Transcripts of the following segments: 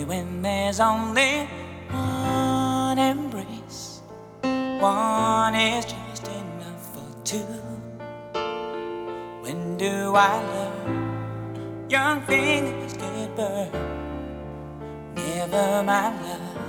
when there's only one embrace. One is just enough for two. When do I learn? Young fingers get burned. Never my love.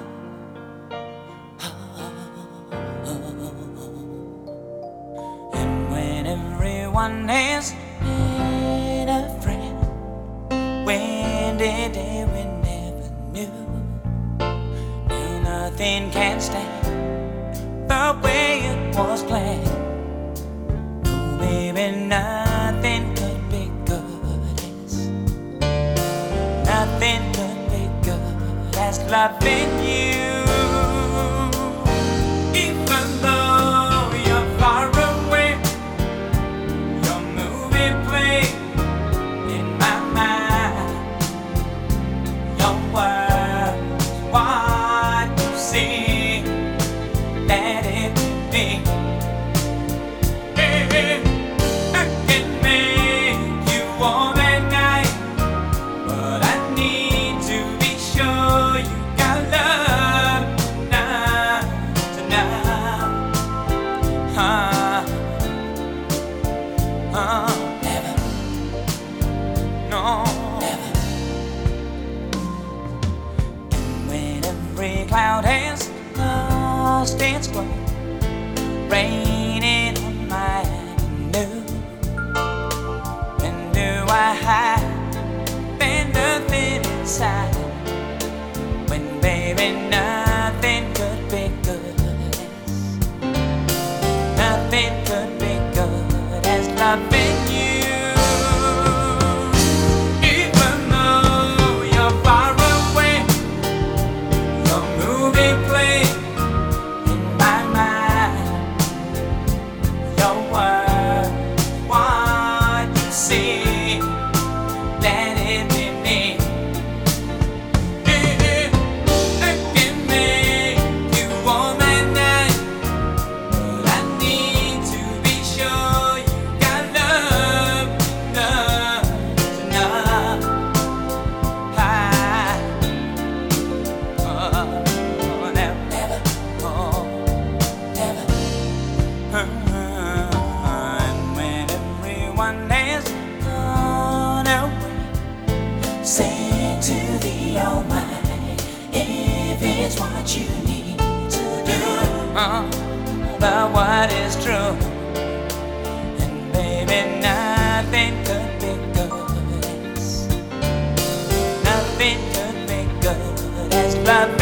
And when everyone has been a friend, when did they we never knew? Now nothing can stand the way it was planned. Oh baby, nothing could be good as nothing could be good as loving you. Even though you're far away, your movie plays in my mind. Your words, what you see, let it be. I can make you warm at night, but I need to be sure you got love tonight. Never, no, never. And when every cloud has lost its glow, raining on my avenue, when do I hide? There's nothing inside. When baby, nothing could be good as nothing could be good as loving you. Even though you're far away, your movie plays in my mind. Your words, what you see, let it be me. I can make you warm at night, but I need to be sure you got love enough. Oh, never, never, oh, never. And when everyone has gone away, say to the Almighty, if it's what you need to do, but what is true? And baby, nothing could be good as nothing could be good as love.